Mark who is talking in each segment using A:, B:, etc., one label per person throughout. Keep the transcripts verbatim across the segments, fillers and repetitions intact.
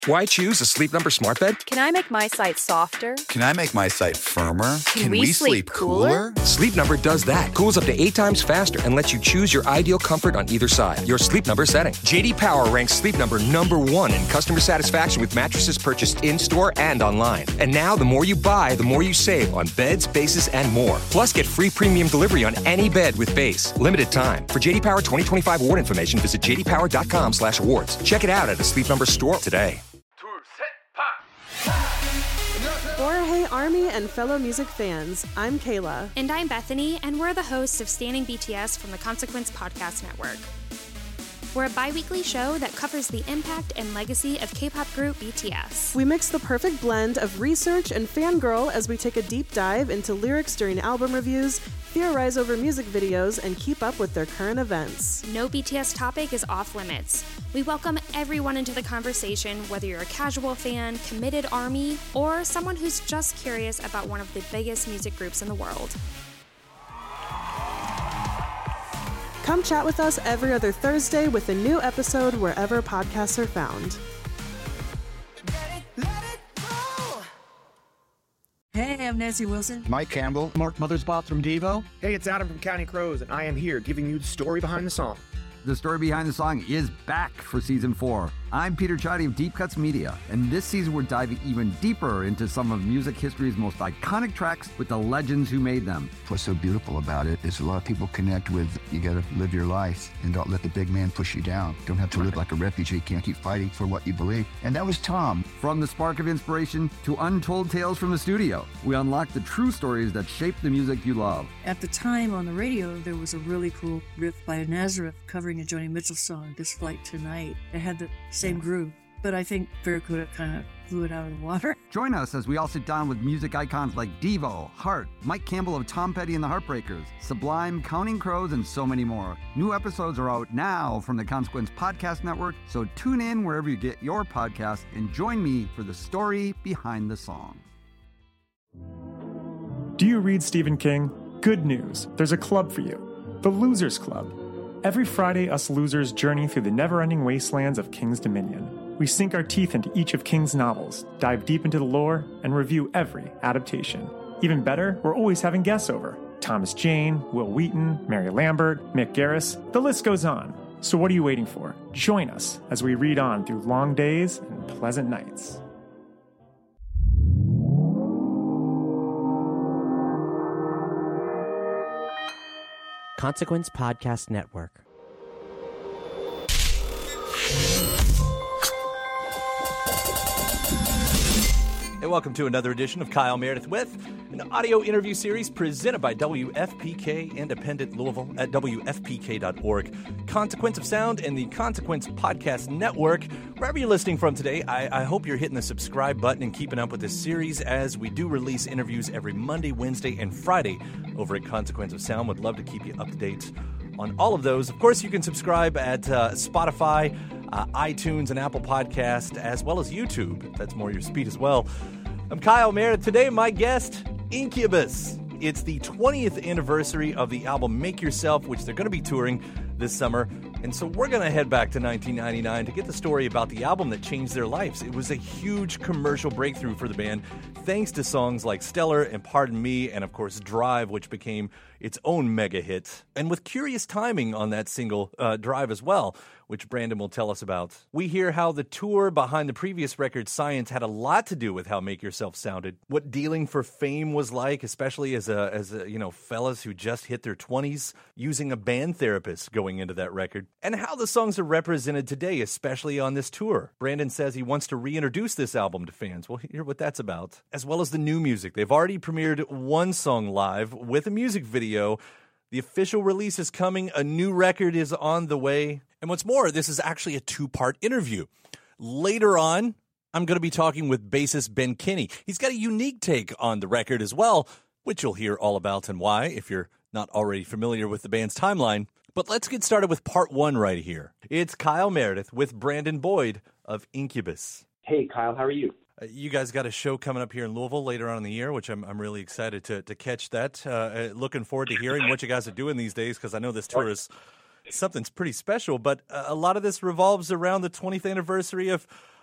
A: Why choose a Sleep Number smart bed?
B: Can I make my site softer?
C: Can I make my site firmer?
B: Can, Can we, we sleep, sleep cooler?
C: cooler?
A: Sleep Number does that. Cools up to eight times faster and lets you choose your ideal comfort on either side. Your Sleep Number setting. J D Power ranks Sleep Number number one in customer satisfaction with mattresses purchased in-store and online. And now, the more you buy, the more you save on beds, bases, and more. Plus, get free premium delivery on any bed with base. Limited time. For J D Power twenty twenty-five award information, visit j d power dot com slash awards. Check it out at a Sleep Number store today.
D: Hey Army and fellow music fans, I'm Kayla.
E: And I'm Bethany, and we're the hosts of Standing B T S from the Consequence Podcast Network. We're a bi-weekly show that covers the impact and legacy of K-pop group B T S.
D: We mix the perfect blend of research and fangirl as we take a deep dive into lyrics during album reviews, theorize over music videos, and keep up with their current events.
E: No B T S topic is off limits. We welcome everyone into the conversation, whether you're a casual fan, committed ARMY, or someone who's just curious about one of the biggest music groups in the world.
D: Come chat with us every other Thursday with a new episode wherever podcasts are found.
F: Hey, I'm Nancy Wilson.
G: Mike Campbell.
H: Mark Mothersbaugh from Devo.
I: Hey, it's Adam from Counting Crows, and I am here giving you the story behind the song.
J: The story behind the song is back for season four. I'm Peter Chadi of Deep Cuts Media, and this season we're diving even deeper into some of music history's most iconic tracks with the legends who made them.
G: What's so beautiful about it is a lot of people connect with, you gotta live your life and don't let the big man push you down. Don't have to live like a refugee, can't keep fighting for what you believe. And that was Tom.
J: From the spark of inspiration to untold tales from the studio, we unlock the true stories that shape the music you love.
F: At the time on the radio, there was a really cool riff by Nazareth covering a Joni Mitchell song, This Flight Tonight. It had the same groove, but I think Barracuda kind of blew it out of the water.
J: Join us as we all sit down with music icons like Devo, Heart, Mike Campbell of Tom Petty and the Heartbreakers, Sublime, Counting Crows, and so many more. New episodes are out now from the Consequence Podcast Network, so tune in wherever you get your podcast and join me for the story behind the song.
K: Do you read Stephen King? Good news, there's a club for you, the Losers Club. Every Friday, us losers journey through the never-ending wastelands of King's Dominion. We sink our teeth into each of King's novels, dive deep into the lore, and review every adaptation. Even better, we're always having guests over. Thomas Jane, Will Wheaton, Mary Lambert, Mick Garris, the list goes on. So what are you waiting for? Join us as we read on through long days and pleasant nights.
L: Consequence Podcast Network.
M: Hey, welcome to another edition of Kyle Meredith With, an audio interview series presented by W F P K Independent Louisville at W F P K dot org, Consequence of Sound, and the Consequence Podcast Network. Wherever you're listening from today, I, I hope you're hitting the subscribe button and keeping up with this series as we do release interviews every Monday, Wednesday, and Friday over at Consequence of Sound. Would love to keep you up to date on all of those. Of course, you can subscribe at uh, Spotify, uh, iTunes, and Apple Podcast, as well as YouTube, if that's more your speed as well. I'm Kyle Meredith. Today, my guest, Incubus. It's the twentieth anniversary of the album Make Yourself, which they're going to be touring this summer. And so we're going to head back to nineteen ninety-nine to get the story about the album that changed their lives. It was a huge commercial breakthrough for the band, thanks to songs like Stellar and Pardon Me, and of course Drive, which became its own mega hit. And with curious timing on that single, uh, Drive as well, which Brandon will tell us about. We hear how the tour behind the previous record, Science, had a lot to do with how Make Yourself sounded, what dealing for fame was like, especially as a, as a, you know, fellas who just hit their twenties, using a band therapist going into that record, and how the songs are represented today, especially on this tour. Brandon says he wants to reintroduce this album to fans. We'll hear what that's about, as well as the new music. They've already premiered one song live with a music video. The official release is coming. A new record is on the way. And what's more, this is actually a two-part interview. Later on, I'm going to be talking with bassist Ben Kinney. He's got a unique take on the record as well, which you'll hear all about and why if you're not already familiar with the band's timeline. But let's get started with part one right here. It's Kyle Meredith with Brandon Boyd of Incubus.
N: Hey, Kyle, how are you?
M: Uh, you guys got a show coming up here in Louisville later on in the year, which I'm I'm really excited to to catch that. Uh, looking forward to hearing what you guys are doing these days, because I know this tour is something's pretty special. But uh, a lot of this revolves around the twentieth anniversary of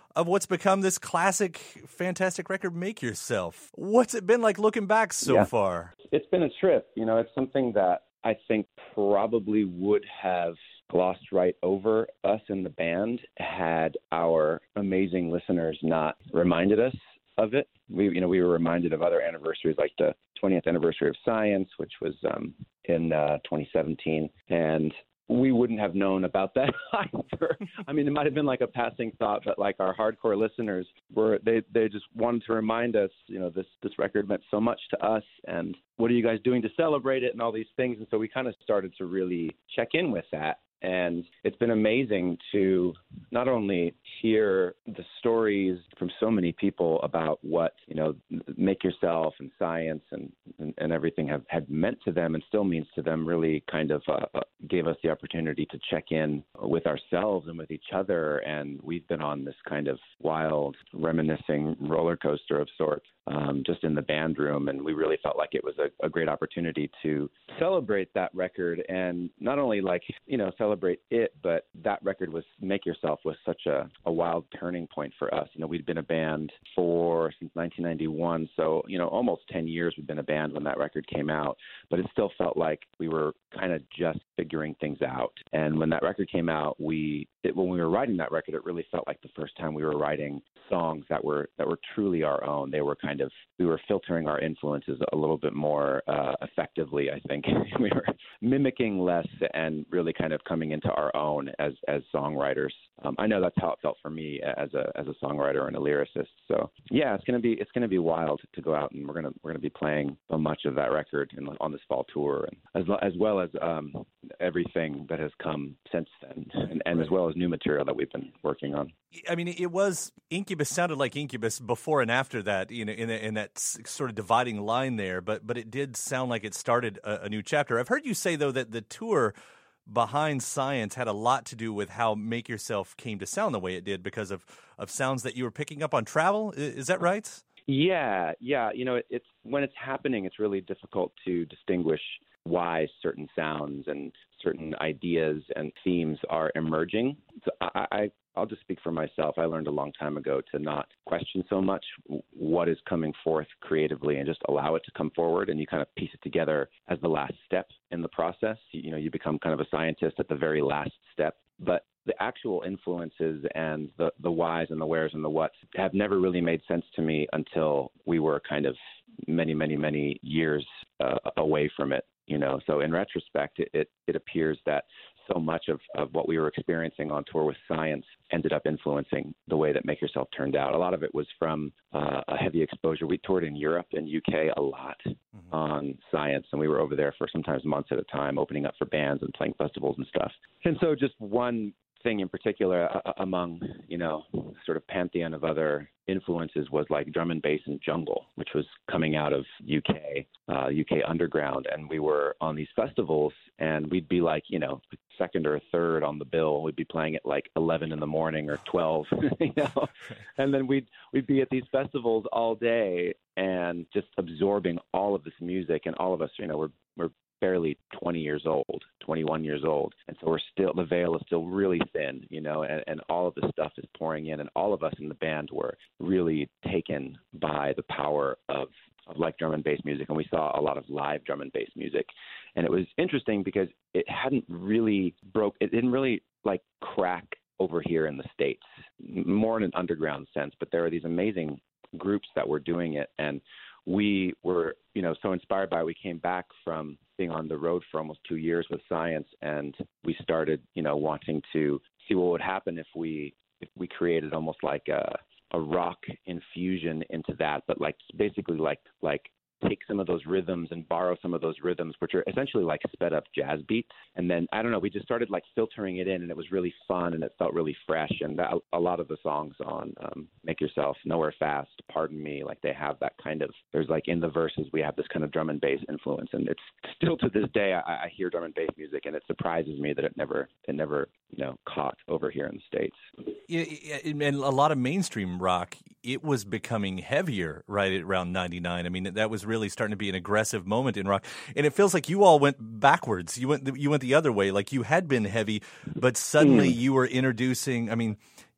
M: of what's become this classic, fantastic record, Make Yourself. What's it been like looking back so
H: yeah.
M: far?
H: It's been a trip. You know, it's something that I think probably would have glossed right over us in the band had our amazing listeners not reminded us of it. We, you know, we were reminded of other anniversaries, like the twentieth anniversary of Science, which was um, in uh, twenty seventeen, and we wouldn't have known about that either. I mean, it might have been like a passing thought, but like our hardcore listeners were, they they just wanted to remind us, you know, this this record meant so much to us, and what are you guys doing to celebrate it, and all these things. And so we kind of started to really check in with that. And it's been amazing to not only hear the stories from so many people about what, you know, Make Yourself and Science and, and, and everything have had meant to them and still means to them, really kind of uh, gave us the opportunity to check in with ourselves and with each other. And we've been on this kind of wild, reminiscing roller coaster of sorts. Um, just in the band room, and we really felt like it was a, a great opportunity to celebrate that record, and not only like, you know, celebrate it, but that record was, Make Yourself was such a, a wild turning point for us. You know, we'd been a band for, since nineteen ninety-one, so, you know, almost ten years we'd been a band when that record came out, but it still felt like we were kind of just figuring things out. And when that record came out, we, it, when we were writing that record, it really felt like the first time we were writing songs that were, that were truly our own. They were kind of, we were filtering our influences a little bit more uh, effectively, I think. We were mimicking less and really kind of coming into our own as as songwriters. Um, I know that's how it felt for me as a as a songwriter and a lyricist. So yeah, it's gonna be it's gonna be wild to go out, and we're gonna we're gonna be playing so much of that record in, on this fall tour, and as as well as um, everything that has come since then, and, and as well as new material that we've been working on.
M: I mean, it was Incubus sounded like Incubus before and after that, you know, in, in that sort of dividing line there. But but it did sound like it started a, a new chapter. I've heard you say, though, that the tour behind Science had a lot to do with how Make Yourself came to sound the way it did because of, of sounds that you were picking up on travel. Is that right?
H: Yeah, yeah. You know, it, it's when it's happening, it's really difficult to distinguish why certain sounds and certain ideas and themes are emerging. So I, I, I'll just speak for myself. I learned a long time ago to not question so much what is coming forth creatively and just allow it to come forward, and you kind of piece it together as the last step in the process. You, you know, you become kind of a scientist at the very last step. But the actual influences and the, the whys and the wheres and the whats have never really made sense to me until we were kind of many, many, many years uh, away from it. You know, so in retrospect, it, it, it appears that so much of, of what we were experiencing on tour with Science ended up influencing the way that Make Yourself turned out. A lot of it was from uh, a heavy exposure. We toured in Europe and U K a lot mm-hmm. on Science, and we were over there for sometimes months at a time, opening up for bands and playing festivals and stuff. And so just one thing in particular uh, among, you know, sort of pantheon of other influences was like drum and bass and jungle, which was coming out of U K, uh, U K underground. And we were on these festivals, and we'd be like, you know, second or third on the bill. We'd be playing at like eleven in the morning or twelve, you know, and then we'd, we'd be at these festivals all day and just absorbing all of this music. And all of us, you know, we're, we're barely twenty years old, twenty-one years old. And so we're still, the veil is still really thin, you know, and, and all of this stuff is pouring in, and all of us in the band were really taken by the power of, of like drum and bass music. And we saw a lot of live drum and bass music. And it was interesting because it hadn't really broke, it didn't really like crack over here in the States, more in an underground sense, but there are these amazing groups that were doing it. And we were, you know, so inspired by it. We came back from being on the road for almost two years with Science, and we started, you know, wanting to see what would happen if we if we created almost like a a rock infusion into that, but like basically like like take some of those rhythms and borrow some of those rhythms, which are essentially like sped up jazz beats. And then, I don't know, we just started like filtering it in, and it was really fun, and it felt really fresh. And that, a lot of the songs on um, Make Yourself, Nowhere Fast, Pardon Me, like they have that kind of, there's like in the verses, we have this kind of drum and bass influence. And it's still to this day, I, I hear drum and bass music, and it surprises me that it never, it never, you know, caught over here in the States.
M: Yeah, and a lot of mainstream rock, it was becoming heavier right at around ninety-nine. I mean, that was really starting to be an aggressive moment in rock, and it feels like you all went backwards. You went you went the other way. Like you had been heavy, but suddenly mm. you were introducing. I mean,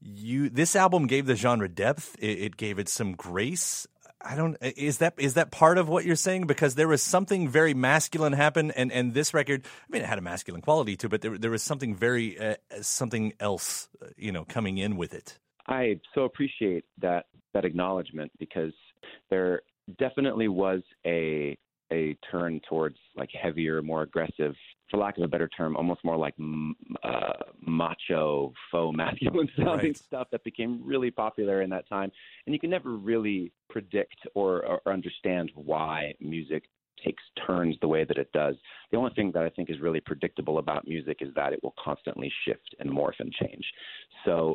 M: You this album gave the genre depth. It, it gave it some grace. I don't is that is that part of what you're saying? Because there was something very masculine happen, and, and this record, I mean, it had a masculine quality to it, but there there was something very uh, something else, uh, you know, coming in with it.
H: I so appreciate that that acknowledgement, because there definitely was a a turn towards like heavier, more aggressive, for lack of a better term, almost more like uh, macho, faux masculine sounding
M: right.
H: stuff that became really popular in that time. And you can never really predict or, or understand why music takes turns the way that it does. The only thing that I think is really predictable about music is that it will constantly shift and morph and change. So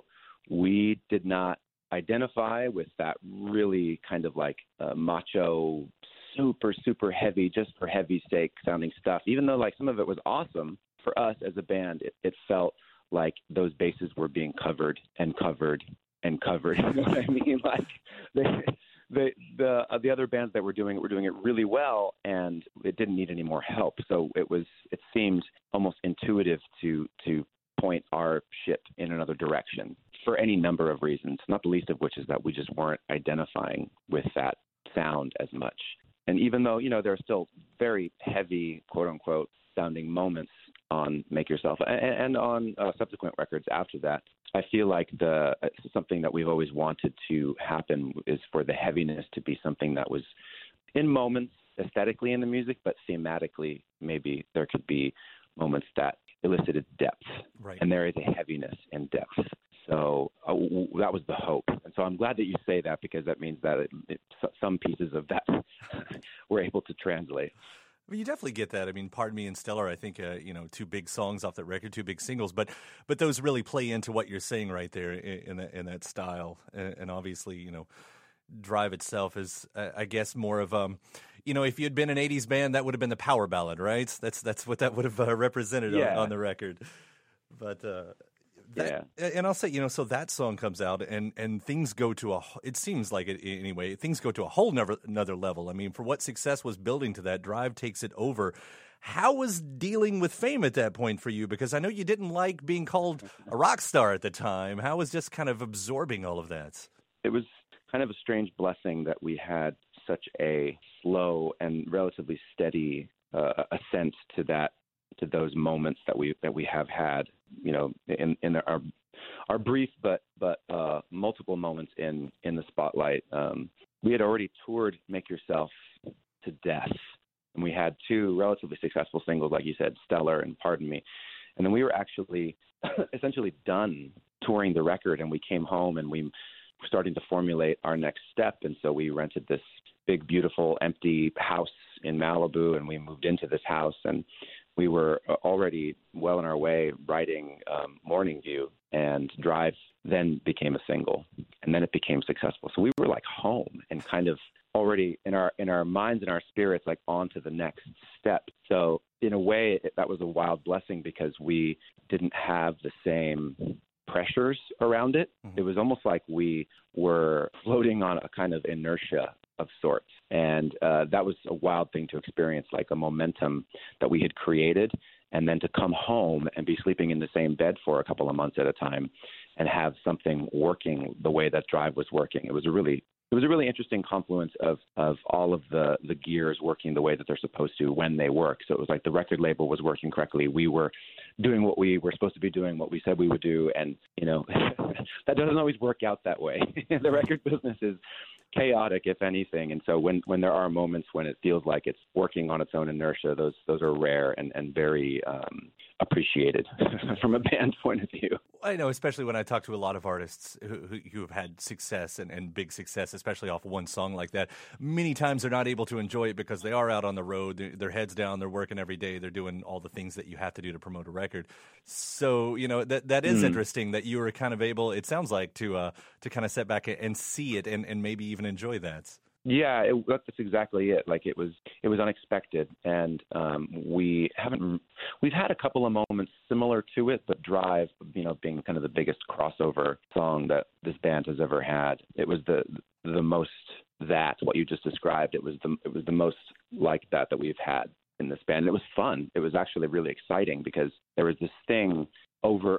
H: we did not identify with that really kind of like uh, macho, super, super heavy, just for heavy sake sounding stuff. Even though like some of it was awesome, for us as a band, it, it felt like those bases were being covered and covered and covered. You know what I mean? Like they, the the uh, the other bands that were doing it were doing it really well, and it didn't need any more help. So it was it seemed almost intuitive to to point our ship in another direction for any number of reasons, not the least of which is that we just weren't identifying with that sound as much. And even though, you know, there are still very heavy, quote unquote, sounding moments on Make Yourself and, and on uh, subsequent records after that, I feel like the something that we've always wanted to happen is for the heaviness to be something that was in moments aesthetically in the music, but thematically maybe there could be moments that elicited depth.
M: Right.
H: And there is a heaviness in depth. So uh, w- that was the hope. And so I'm glad that you say that, because that means that it, it, some pieces of that were able to translate.
M: I mean, you definitely get that. I mean, Pardon Me and Stellar, I think, uh, you know, two big songs off that record, two big singles, but but those really play into what you're saying right there in, in, that, in that style. And, and obviously, you know, Drive itself is, uh, I guess, more of, um, you know, if you had been an eighties band, that would have been the power ballad, right? That's that's what that would have uh, represented
H: yeah.
M: on, on the record. But uh, that,
H: yeah,
M: and I'll say, you know, so that song comes out, and, and things go to a. It seems like it anyway. Things go to a whole never, another level. I mean, for what success was building to that, Drive takes it over. How was dealing with fame at that point for you? Because I know you didn't like being called a rock star at the time. How was just kind of absorbing all of that?
H: It was kind of a strange blessing that we had such a slow and relatively steady uh, ascent to that, to those moments that we that we have had, you know, in in our our brief but but uh, multiple moments in in the spotlight. Um, we had already toured Make Yourself to death, and we had two relatively successful singles, like you said, Stellar and Pardon Me, and then we were actually essentially done touring the record, and we came home and we starting to formulate our next step. And so we rented this big, beautiful, empty house in Malibu, and we moved into this house, and we were already well on our way writing um, Morning View, and Drive then became a single, and then it became successful. So we were like home and kind of already in our in our minds and our spirits, like on to the next step. So in a way, it, that was a wild blessing, because we didn't have the same pressures around it. Mm-hmm. It was almost like we were floating on a kind of inertia of sorts. And uh, that was a wild thing to experience, like a momentum that we had created, and then to come home and be sleeping in the same bed for a couple of months at a time and have something working the way that Drive was working. It was a really It was a really interesting confluence of, of all of the, the gears working the way that they're supposed to when they work. So it was like the record label was working correctly. We were doing what we were supposed to be doing, what we said we would do. And, you know, that doesn't always work out that way. The record business is chaotic, if anything. And so when, when there are moments when it feels like it's working on its own inertia, those those are rare and, and very um, appreciated from a band point of view.
M: I know, especially when I talk to a lot of artists who, who, who have had success and, and big success, especially off one song like that. Many times they're not able to enjoy it because they are out on the road, they're, their heads down, they're working every day, they're doing all the things that you have to do to promote a record. So, you know, that that is mm. interesting that you were kind of able, it sounds like, to uh, to kind of sit back and see it and, and maybe even enjoy that.
H: Yeah, it, that's exactly it. Like it was, it was unexpected, and um, we haven't. We've had a couple of moments similar to it, but Drive, you know, being kind of the biggest crossover song that this band has ever had, it was the the most that what you just described. It was the it was the most like that that we've had in this band. And it was fun. It was actually really exciting because there was this thing over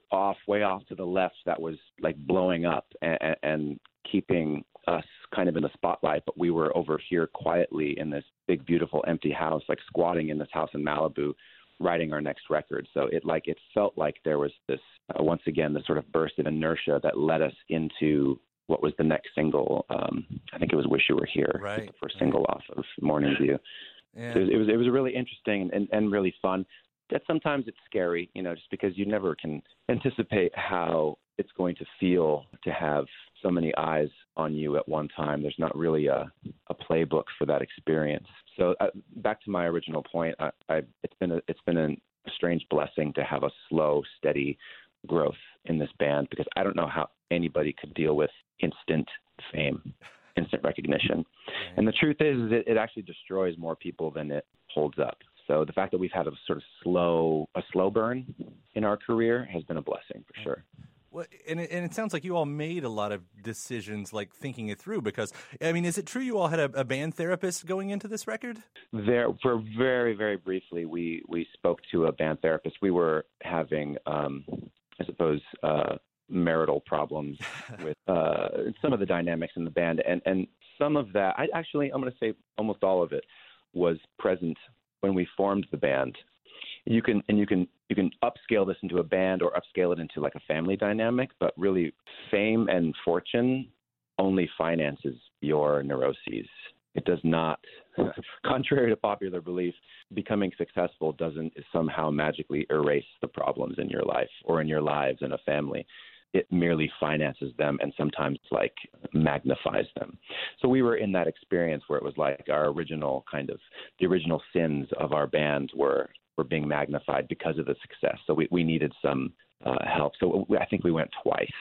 H: off, way off to the left that was like blowing up and, and keeping us kind of in the spotlight, but we were over here quietly in this big, beautiful, empty house, like squatting in this house in Malibu, writing our next record. So it like it felt like there was this uh, once again this sort of burst of inertia that led us into what was the next single. Um, I think it was "Wish You Were Here,"
M: right,
H: the first
M: right.
H: single off of Morning View.
M: Yeah.
H: So it was, it was it was really interesting and, and really fun. That sometimes it's scary, you know, just because you never can anticipate how it's going to feel to have so many eyes on you at one time. There's not really a, a playbook for that experience. So uh, back to my original point, I, I, it's been a, it's been a strange blessing to have a slow, steady growth in this band, because I don't know how anybody could deal with instant fame, instant recognition. And the truth is, is it, it actually destroys more people than it holds up. So the fact that we've had a sort of slow, a slow burn in our career has been a blessing for sure.
M: Well, and it, and it sounds like you all made a lot of decisions, like thinking it through. Because I mean, is it true you all had a, a band therapist going into this record?
H: There, for very, very briefly, we we spoke to a band therapist. We were having, um, I suppose, uh, marital problems with uh, some of the dynamics in the band, and and some of that, I actually, I'm going to say almost all of it was present when we formed the band. You can and you can you can upscale this into a band or upscale it into like a family dynamic, but really fame and fortune only finances your neuroses. It does not, contrary to popular belief, becoming successful doesn't somehow magically erase the problems in your life or in your lives in a family. It merely finances them and sometimes like magnifies them. So we were in that experience where it was like our original kind of, the original sins of our band were were being magnified because of the success. So we, we needed some uh, help. So we, I think we went twice.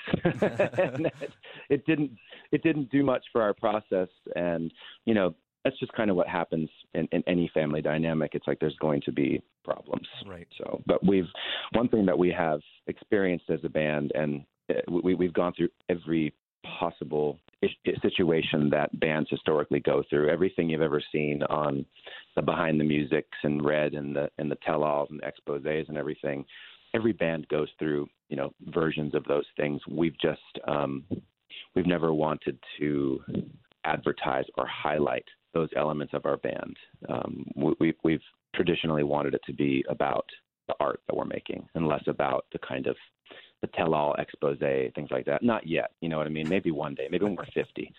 H: And it, it didn't it didn't do much for our process. And, you know, that's just kind of what happens in, in any family dynamic. It's like there's going to be problems.
M: Right.
H: So, but we've, one thing that we have experienced as a band, and we, we've gone through every possible situation that bands historically go through. Everything you've ever seen on the behind the musics and read and the and the tell-alls and exposés and everything. Every band goes through, you know, versions of those things. We've just um, we've never wanted to advertise or highlight those elements of our band. Um, we, we've traditionally wanted it to be about the art that we're making and less about the kind of the tell-all expose, things like that. Not yet, you know what I mean? Maybe one day, maybe when we're fifty.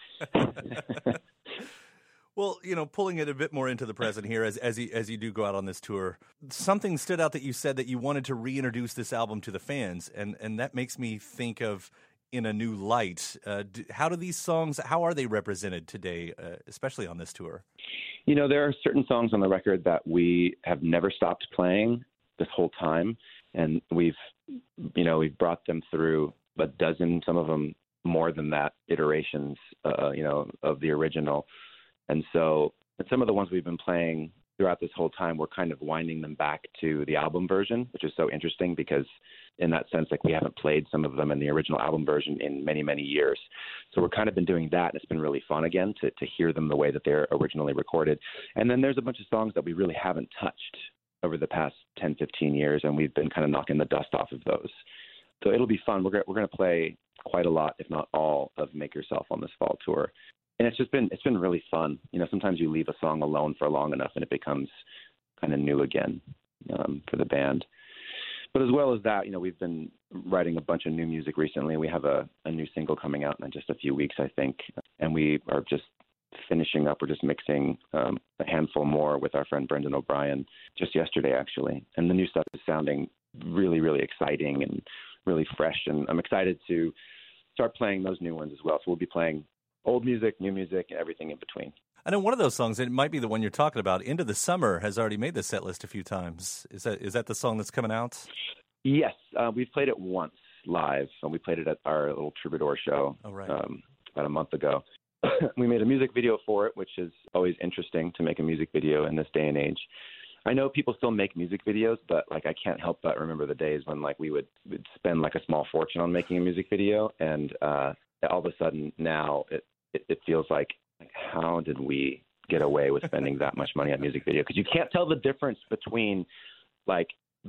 M: Well, you know, pulling it a bit more into the present here, as as you as you do go out on this tour, something stood out that you said that you wanted to reintroduce this album to the fans, and and that makes me think of In a New Light. Uh, do, how do these songs? How are they represented today, uh, especially on this tour?
H: You know, there are certain songs on the record that we have never stopped playing this whole time, and we've, you know, we've brought them through a dozen, some of them more than that, iterations, uh, you know, of the original. And so and some of the ones we've been playing throughout this whole time, we're kind of winding them back to the album version, which is so interesting because in that sense, like we haven't played some of them in the original album version in many, many years. So we're kind of been doing that, and it's been really fun again to, to hear them the way that they're originally recorded. And then there's a bunch of songs that we really haven't touched over the past ten, fifteen years, and we've been kind of knocking the dust off of those. So it'll be fun. We're gonna, we're going to play quite a lot, if not all, of Make Yourself on this fall tour. And it's just been, it's been really fun. You know, sometimes you leave a song alone for long enough and it becomes kind of new again um, for the band. But as well as that, you know, we've been writing a bunch of new music recently. We have a, a new single coming out in just a few weeks, I think. And we are just finishing up. We're just mixing um, a handful more with our friend Brendan O'Brien just yesterday, actually. And the new stuff is sounding really, really exciting and really fresh. And I'm excited to start playing those new ones as well. So we'll be playing old music, new music, and everything in between.
M: I know one of those songs, it might be the one you're talking about, Into the Summer, has already made the set list a few times. Is that is that the song that's coming out?
H: Yes. Uh, we've played it once live, and we played it at our little Troubadour show
M: oh, right.
H: um, about a month ago. We made a music video for it, which is always interesting to make a music video in this day and age. I know people still make music videos, but like I can't help but remember the days when like we would we'd spend like a small fortune on making a music video, and uh, all of a sudden now it, it, it feels like, like how did we get away with spending that much money on music video? Because you can't tell the difference between like the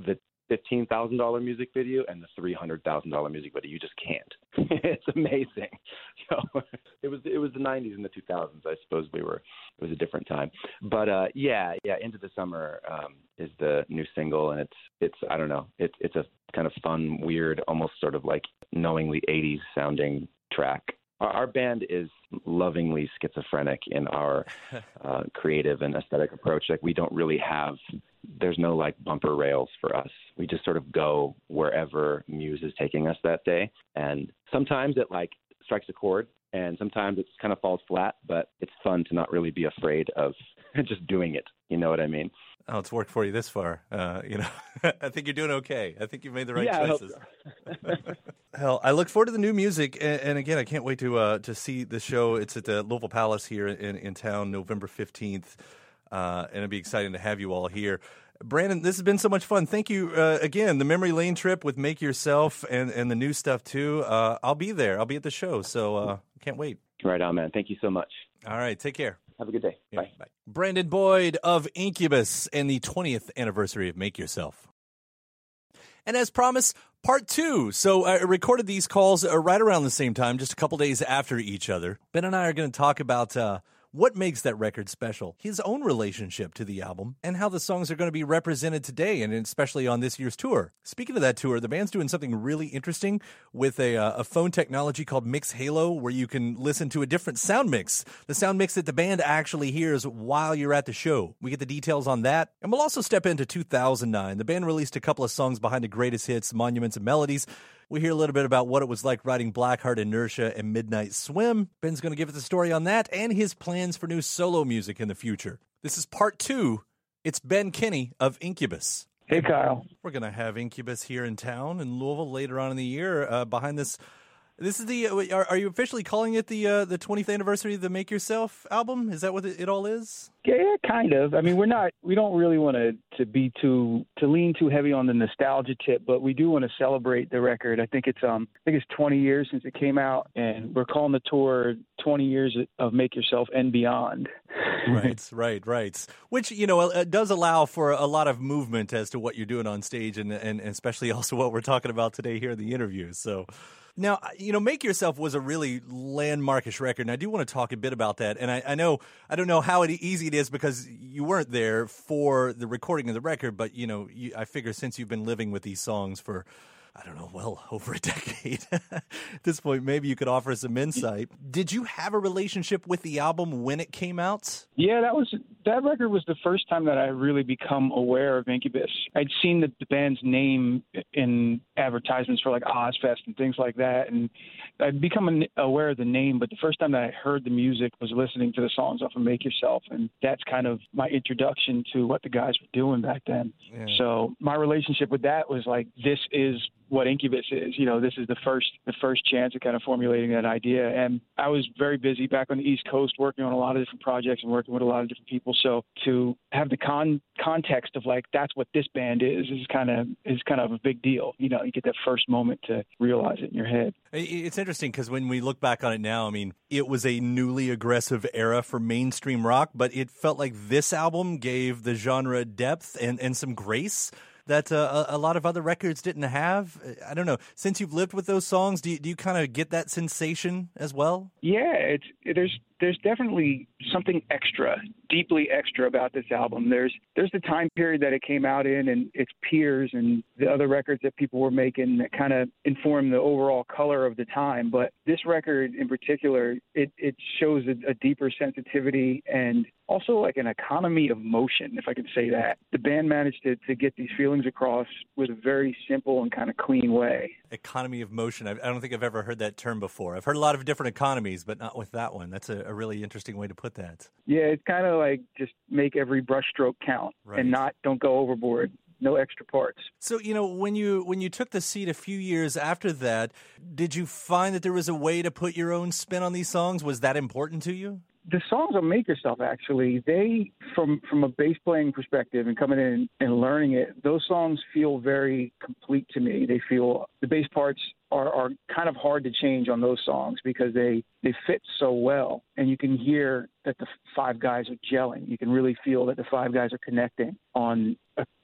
H: fifteen thousand dollars music video and the three hundred thousand dollars music video. You just can't. It's amazing. So it was it was the nineties and the two thousands. I suppose we were it was a different time. But uh, yeah, yeah, Into the Summer um, is the new single, and it's it's I don't know. It's it's a kind of fun, weird, almost sort of like knowingly eighties sounding track. Our, our band is lovingly schizophrenic in our uh, creative and aesthetic approach. Like we don't really have, there's no like bumper rails for us. We just sort of go wherever Muse is taking us that day. And sometimes it like strikes a chord and sometimes it kind of falls flat, but it's fun to not really be afraid of just doing it. You know what I mean?
M: Oh, it's worked for you this far. Uh, you know, I think you're doing okay. I think you've made the right
H: yeah,
M: choices.
H: I hope so.
M: Hell, I look forward to the new music, and, and again, I can't wait to uh, to see the show. It's at the Louisville Palace here in, in town, November fifteenth, uh, and it'll be exciting to have you all here. Brandon, this has been so much fun. Thank you uh, again. The memory lane trip with Make Yourself and, and the new stuff too. Uh, I'll be there. I'll be at the show, so uh, can't wait.
H: Right on, man. Thank you so much.
M: All right, take care.
H: Have a good day.
M: Yeah,
H: bye.
M: bye. Brandon Boyd of Incubus and the twentieth anniversary of Make Yourself. And as promised, part two. So I recorded these calls uh, right around the same time, just a couple days after each other. Ben and I are going to talk about uh, what makes that record special, his own relationship to the album, and how the songs are going to be represented today, and especially on this year's tour. Speaking of that tour, the band's doing something really interesting with a, uh, a phone technology called Mix Halo, where you can listen to a different sound mix, the sound mix that the band actually hears while you're at the show. We get the details on that, and we'll also step into two thousand nine. The band released a couple of songs behind the greatest hits, Monuments and Melodies. We hear a little bit about what it was like writing Blackheart, Inertia, and Midnight Swim. Ben's going to give us the story on that and his plans for new solo music in the future. This is part two. It's Ben Kinney of Incubus.
L: Hey, Kyle.
M: We're going to have Incubus here in town in Louisville later on in the year uh, behind this. This is the, are, are you officially calling it the uh, the twentieth anniversary of the Make Yourself album? Is that what it, it all is?
L: Yeah, kind of. I mean, we're not, we don't really want to, to be too, to lean too heavy on the nostalgia tip, but we do want to celebrate the record. I think it's, um, I think it's twenty years since it came out, and we're calling the tour twenty years of Make Yourself and Beyond.
M: Right, right, right. Which, you know, it does allow for a lot of movement as to what you're doing on stage, and, and especially also what we're talking about today here in the interview. So now, you know, Make Yourself was a really landmarkish record, and I do want to talk a bit about that. And I, I know, I don't know how it, easy it is because you weren't there for the recording of the record, but, you know, you, I figure since you've been living with these songs for, I don't know, well over a decade at this point, maybe you could offer some insight. Did you have a relationship with the album when it came out?
L: Yeah, that was that record was the first time that I really become aware of Incubus. I'd seen the, the band's name in advertisements for like Ozfest and things like that, and I'd become an, aware of the name, but the first time that I heard the music was listening to the songs off of Make Yourself, and that's kind of my introduction to what the guys were doing back then. Yeah. So my relationship with that was like, this is what Incubus is. You know, this is the first the first chance at kind of formulating that idea. And I was very busy back on the East Coast working on a lot of different projects and working with a lot of different people. So to have the con context of like, that's what this band is, is kind of is kind of a big deal. You know, you get that first moment to realize it in your head.
M: It's interesting because when we look back on it now, I mean, it was a newly aggressive era for mainstream rock, but it felt like this album gave the genre depth and, and some grace that uh, a lot of other records didn't have. I don't know. Since you've lived with those songs, do you, do you kind of get that sensation as well?
L: Yeah, it's there's there's definitely something extra, deeply extra about this album. There's there's the time period that it came out in and its peers and the other records that people were making that kind of inform the overall color of the time. But this record in particular, it, it shows a, a deeper sensitivity and also like an economy of motion, if I could say that. The band managed to, to get these feelings across with a very simple and kind of clean way.
M: Economy of motion. I, I don't think I've ever heard that term before. I've heard a lot of different economies, but not with that one. That's a, a really interesting way to put that.
L: Yeah, it's kind of like just make every brushstroke count right. and not don't go overboard. No extra parts.
M: So, you know, when you when you took the seat a few years after that, did you find that there was a way to put your own spin on these songs? Was that important to you?
L: The songs on Make Yourself, actually, they, from from a bass playing perspective and coming in and learning it, those songs feel very complete to me. They feel, the bass parts are, are kind of hard to change on those songs because they, they fit so well. And you can hear that the five guys are gelling. You can really feel that the five guys are connecting on a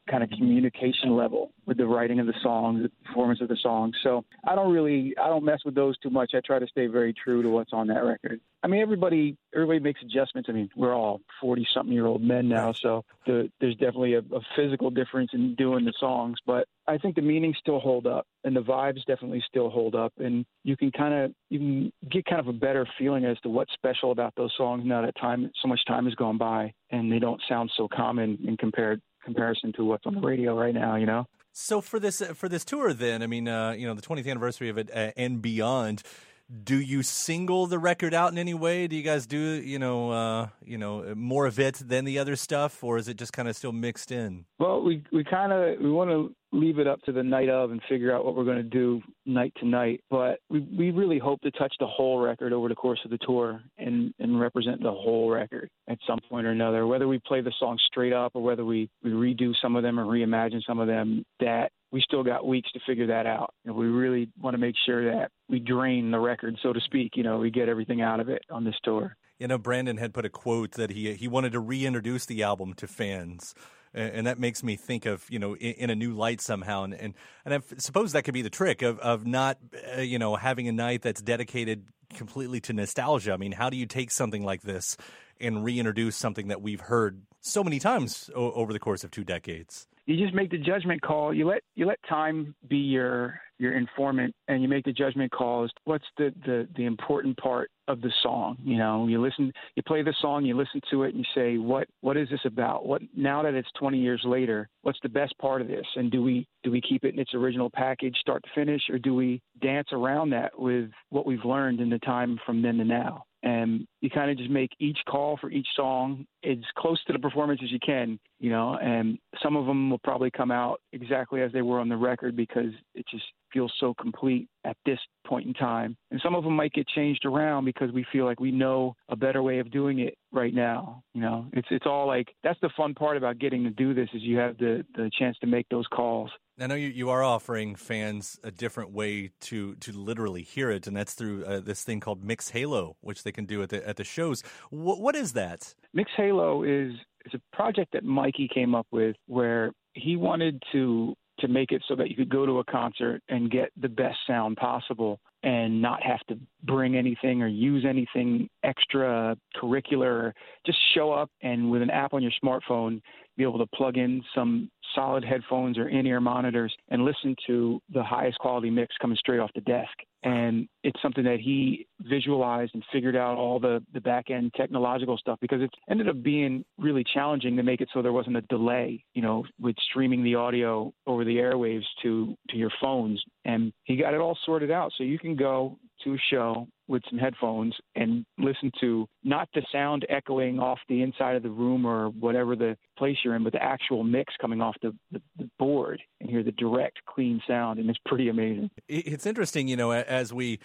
L: kind of communication level with the writing of the songs, the performance of the songs. So I don't really, I don't mess with those too much. I try to stay very true to what's on that record. I mean, everybody, everybody makes adjustments. I mean, we're all forty-something-year-old men now, so the, there's definitely a, a physical difference in doing the songs. But I think the meanings still hold up, and the vibes definitely still hold up. And you can kind of, you can get kind of a better feeling as to what's special about those songs now that time, so much time has gone by, and they don't sound so common in compared comparison to what's on the radio right now. You know.
M: So for this for this tour, then, I mean, uh, you know, the twentieth anniversary of it uh, and beyond. Do you single the record out in any way? Do you guys do, you know, uh, you know, more of it than the other stuff, or is it just kind of still mixed in?
L: Well, we we kind of we want to leave it up to the night of and figure out what we're going to do night to night. But we we really hope to touch the whole record over the course of the tour and, and represent the whole record at some point or another. Whether we play the song straight up or whether we, we redo some of them or reimagine some of them, that we still got weeks to figure that out. You know, we really want to make sure that we drain the record, so to speak. You know, we get everything out of it on this tour.
M: You know, Brandon had put a quote that he he wanted to reintroduce the album to fans. And that makes me think of, you know, in, in a new light somehow. And and, and I suppose that could be the trick of, of not, uh, you know, having a night that's dedicated completely to nostalgia. I mean, how do you take something like this and reintroduce something that we've heard so many times o- over the course of two decades?
L: You just make the judgment call. You let you let time be your your informant, and you make the judgment call as to what's the, the, the important part of the song. You know, you listen, you play the song, you listen to it, and you say, what what is this about? What now that it's twenty years later, what's the best part of this? And do we do we keep it in its original package, start to finish, or do we dance around that with what we've learned in the time from then to now? And you kind of just make each call for each song as close to the performance as you can, you know, and some of them will probably come out exactly as they were on the record because it just feels so complete at this point in time. And some of them might get changed around because we feel like we know a better way of doing it right now. You know, it's it's all like, that's the fun part about getting to do this is you have the, the chance to make those calls.
M: I know you, you are offering fans a different way to, to literally hear it, and that's through uh, this thing called Mix Halo, which they can do at the at the shows. What, what is that?
L: Mix Halo is is a project that Mikey came up with where he wanted to to make it so that you could go to a concert and get the best sound possible and not have to bring anything or use anything extra curricular. Just show up and with an app on your smartphone, be able to plug in some solid headphones or in-ear monitors and listen to the highest quality mix coming straight off the desk. And it's something that he visualized and figured out all the, the back-end technological stuff because it ended up being really challenging to make it so there wasn't a delay, you know, with streaming the audio over the airwaves to, to your phones. And he got it all sorted out. So you can go to a show with some headphones and listen to not the sound echoing off the inside of the room or whatever the place you're in, but the actual mix coming off the, the, the board and hear the direct, clean sound. And it's pretty amazing.
M: It's interesting, you know, as we,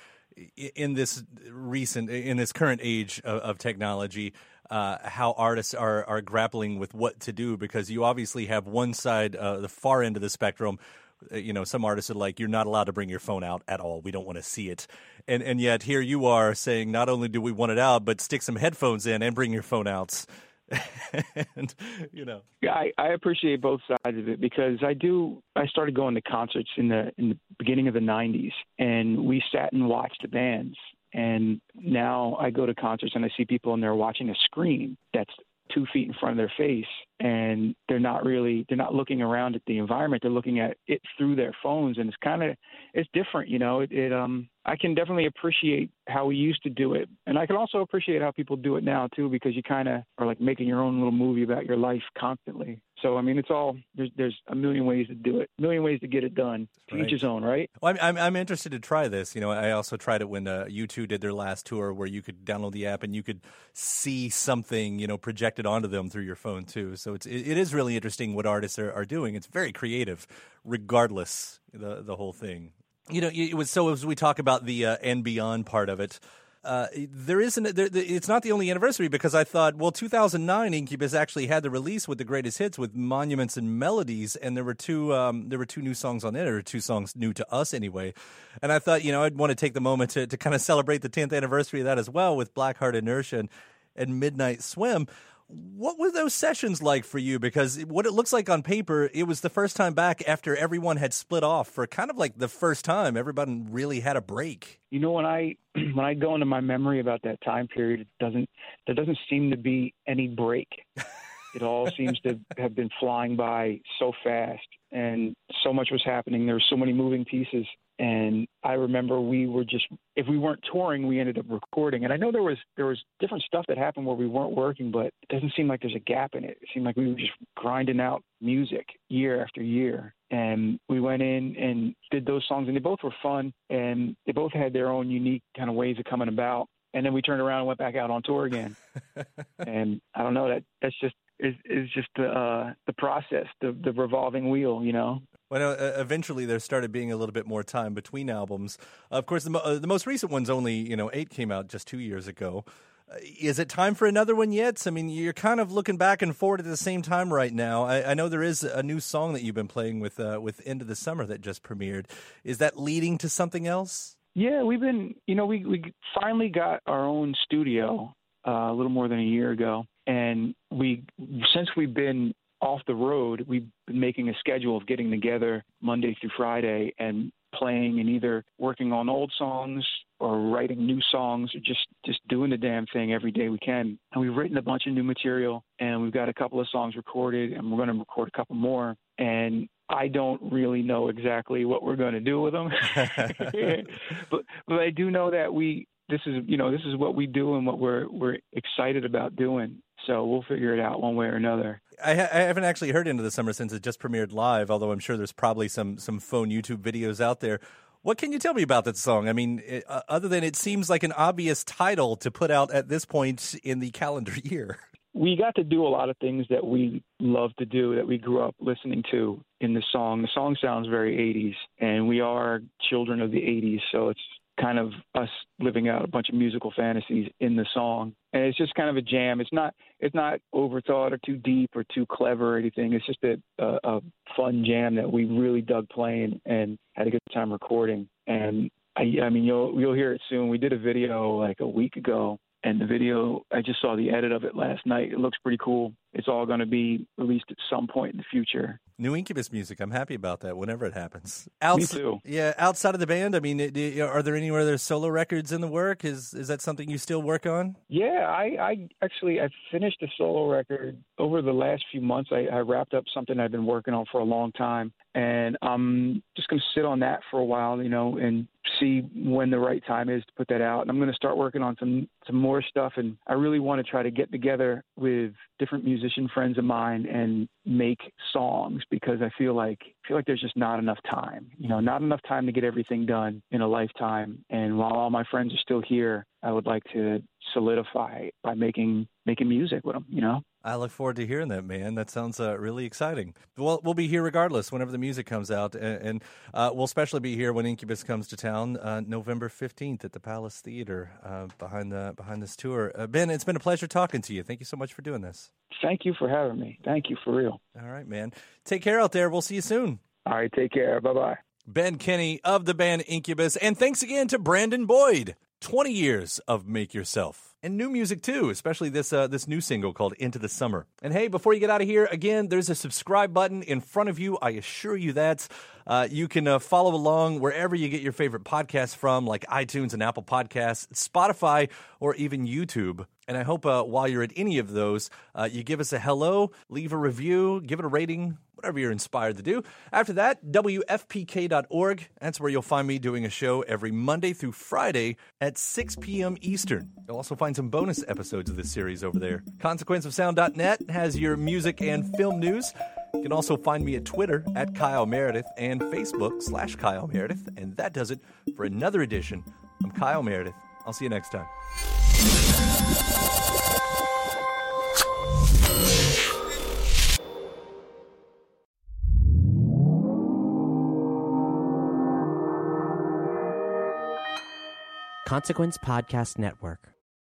M: in this recent, in this current age of, of technology, uh, how artists are, are grappling with what to do, because you obviously have one side, uh, the far end of the spectrum. You know, some artists are like, you're not allowed to bring your phone out at all. We don't want to see it. And and yet here you are saying, not only do we want it out, but stick some headphones in and bring your phone out. And, you know.
L: Yeah, I, I appreciate both sides of it because I do, I started going to concerts in the in the beginning of the nineties, and we sat and watched the bands. And now I go to concerts and I see people and they're watching a screen that's two feet in front of their face, and they're not really, they're not looking around at the environment. They're looking at it through their phones, and it's kind of, it's different, you know, it, it, um, I can definitely appreciate how we used to do it. And I can also appreciate how people do it now too, because you kind of are like making your own little movie about your life constantly. So, I mean, it's all, there's, there's a million ways to do it, a million ways to get it done. To
M: right.
L: each his own, right?
M: Well, I'm, I'm, I'm interested to try this. You know, I also tried it when uh, U two did their last tour where you could download the app and you could see something, you know, projected onto them through your phone too. So it's, it, it is really interesting what artists are, are doing. It's very creative, regardless, the, the whole thing. You know, it was so as we talk about the uh, and beyond part of it, uh, there isn't. There, it's not the only anniversary because I thought, well, two thousand nine Incubus actually had the release with the greatest hits with Monuments and Melodies, and there were two. Um, there were two new songs on it, or two songs new to us anyway. And I thought, you know, I'd want to take the moment to, to kind of celebrate the tenth anniversary of that as well with Blackheart Inertia and, and Midnight Swim. What were those sessions like for you? Because what it looks like on paper, it was the first time back after everyone had split off for kind of like the first time everybody really had a break.
L: You know, when I when I go into my memory about that time period, it doesn't there doesn't seem to be any break. It all seems to have been flying by so fast, and so much was happening. There were so many moving pieces. And I remember we were just, if we weren't touring, we ended up recording. And I know there was there was different stuff that happened where we weren't working, but it doesn't seem like there's a gap in it. It seemed like we were just grinding out music year after year. And we went in and did those songs, and they both were fun, and they both had their own unique kind of ways of coming about. And then we turned around and went back out on tour again. And I don't know, that that's just is is just the uh, the process, the the revolving wheel, you know.
M: Well, uh, eventually there started being a little bit more time between albums. Uh, of course, the, mo- uh, the most recent one's only, you know, eight came out just two years ago. Uh, is it time for another one yet? I mean, you're kind of looking back and forward at the same time right now. I, I know there is a new song that you've been playing with uh, with End of the Summer that just premiered. Is that leading to something else?
L: Yeah, we've been, you know, we, we finally got our own studio uh, a little more than a year ago. And we, since we've been off the road, we've been making a schedule of getting together Monday through Friday and playing and either working on old songs or writing new songs or just, just doing the damn thing every day we can. And we've written a bunch of new material, and we've got a couple of songs recorded, and we're going to record a couple more. And I don't really know exactly what we're going to do with them, but, but I do know that we, this is, you know, this is what we do and what we're, we're excited about doing. So we'll figure it out one way or another.
M: I, ha- I haven't actually heard Into the Summer since it just premiered live, although I'm sure there's probably some some phone YouTube videos out there. What can you tell me about that song? I mean, it, uh, other than it seems like an obvious title to put out at this point in the calendar year.
L: We got to do a lot of things that we love to do, that we grew up listening to in the song. The song sounds very eighties, and we are children of the eighties, so it's kind of us living out a bunch of musical fantasies in the song. And it's just kind of a jam. It's not it's not overthought or too deep or too clever or anything. It's just a, a, a fun jam that we really dug playing and had a good time recording. And I, I mean, you'll you'll hear it soon. We did a video like a week ago, and the video, I just saw the edit of it last night. It looks pretty cool. It's all going to be released at some point in the future.
M: New Incubus music. I'm happy about that whenever it happens. Outs-
L: Me too.
M: Yeah, outside of the band, I mean, it, are there anywhere there's solo records in the work? Is is that something you still work on?
L: Yeah, I, I actually I finished a solo record over the last few months. I, I wrapped up something I've been working on for a long time, and I'm just going to sit on that for a while, you know, and see when the right time is to put that out. And I'm going to start working on some some more stuff, and I really want to try to get together with different musician friends of mine and make songs, because I feel like I feel like there's just not enough time, you know, not enough time to get everything done in a lifetime. And while all my friends are still here, I would like to solidify by making making music with them, you know.
M: I look forward to hearing that, man. That sounds uh, really exciting. Well, we'll be here regardless whenever the music comes out, and, and uh, we'll especially be here when Incubus comes to town, uh, November fifteenth at the Palace Theater uh, behind the behind this tour. Uh, Ben, it's been a pleasure talking to you. Thank you so much for doing this.
L: Thank you for having me. Thank you, for real.
M: All right, man. Take care out there. We'll see you soon.
L: All right, take care. Bye-bye.
M: Ben Kinney of the band Incubus, and thanks again to Brandon Boyd. twenty years of Make Yourself. And new music, too, especially this uh, this new single called Into the Summer. And hey, before you get out of here, again, there's a subscribe button in front of you. I assure you that. Uh, you can uh, follow along wherever you get your favorite podcasts from, like iTunes and Apple Podcasts, Spotify, or even YouTube. And I hope uh, while you're at any of those, uh, you give us a hello, leave a review, give it a rating, whatever you're inspired to do. After that, W F P K dot org. That's where you'll find me doing a show every Monday through Friday at six p.m. Eastern. You'll also find some bonus episodes of this series over there. consequence of sound dot net has your music and film news. You can also find me at Twitter at Kyle Meredith and Facebook slash Kyle Meredith. And that does it for another edition. I'm Kyle Meredith. I'll see you next time.
N: Consequence Podcast Network.